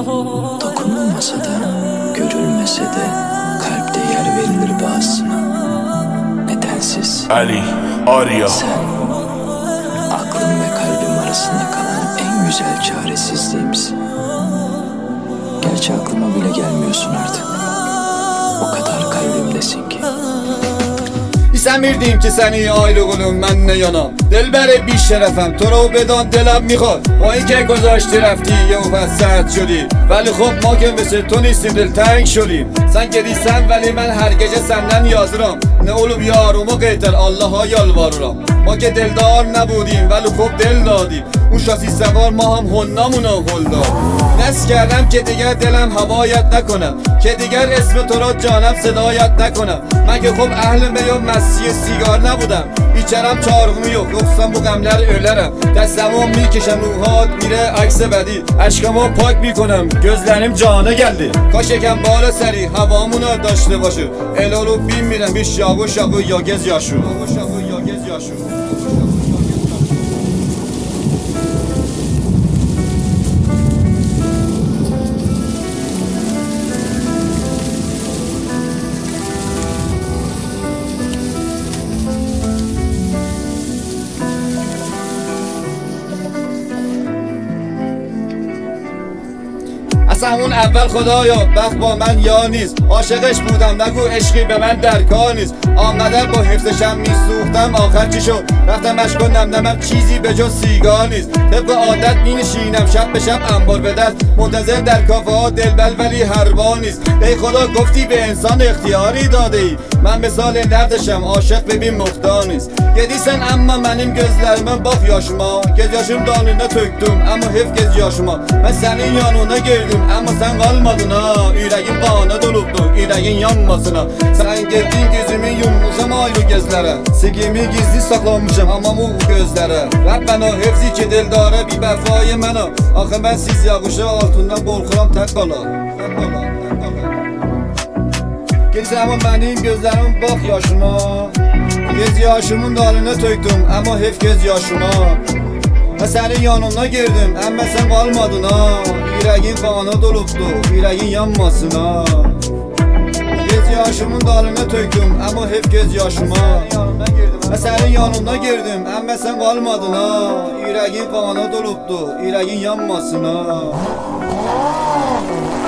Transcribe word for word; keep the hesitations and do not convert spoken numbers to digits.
Dokunulmasa da, görülmese de kalpte yer verilir bazısına. Nedensiz. Ali Arya. Sen, aklım ve kalbim arasında kalan en güzel çaresizliğimsin. Gerçi aklıma bile gelmiyorsun artık. O kadar kalbimdesin ki. İstəmirdim ki səni ayrılığım məndən yana. دلبر بی شرفم تو رو بدان دلم میخواد با اینکه گذاشتی رفتی یه وقت سرد شدی ولی خب ما که مثل تو نیستیم دلتنگ شدیم sen gedirsən ولی من هر gece senden yazıram ne olub yarımı qeytər Allaha yalvarıram ما که دلدار نبودیم ولی خب دل دادیم اون شاسی سوار ما هم هنمون هل داد نس کردم که دیگر دلم هوایت نکنم که دیگر اسم تو را جانم صدایت نکنم من که خب اهل می و مسیح سیگار نبودم içərəm çağrığımı yox yoxsa bu qəmlər ölərəm dəstəmə میکشم روحات میره عکس بدی اشکمو پاک میکنم gözlerim cana geldi kaş yekən بالا سری havamuna داشته باشه el olup bilmirəm bir şağı şağı ya gez yaşı şağı ya gez yaşı اصلا اون اول خدایا وقت با من یا نیست عاشقش بودم نگو عشقی به من در کار نیست آمدن با حفظشم میسوختم آخر چی شد رفتم اشکو نمنمم چیزی به جز سیگار نیست طبق عادت می نشینم شب به شب انبار به دست منتظر در کافه ها دلبل ولی هربا نیست ای خدا گفتی به انسان اختیاری داده ای من مثال نردشم عاشق ببین مختار نیست Gedirsən amma mənim gözlərimə bax yaşıma Gez yaşım dalına töktüm amma hef gez yaşıma Mən sənin yanına girdim amma sən qalmadın ha Ürəyin qana dolubdu ürəyin yanmasın ha Sən getdin gözümü yummuşam ayrı gözlərə Sigimi gizli saxlamışam amma bu gözlərə Rəbbən o hepsi ki dildarə bir bəfayı mənə Axı mən siz yağışı altından qorxuram tək qala Tək qala, tək qala Gedirsən amma mənim gözlərim bax yaşıma Gez yaşımın dalına töktüm ama hep gez yaşıma Ha senin yanına girdim ama sen kalmadın ha Yüreğin kana doluptu yüreğin yanmasın ha Gez yaşımın dalına töktüm ama hep gez yaşıma Ha senin yanına girdim ama sen kalmadın ha Yüreğin kana doluptu yüreğin yanmasın ha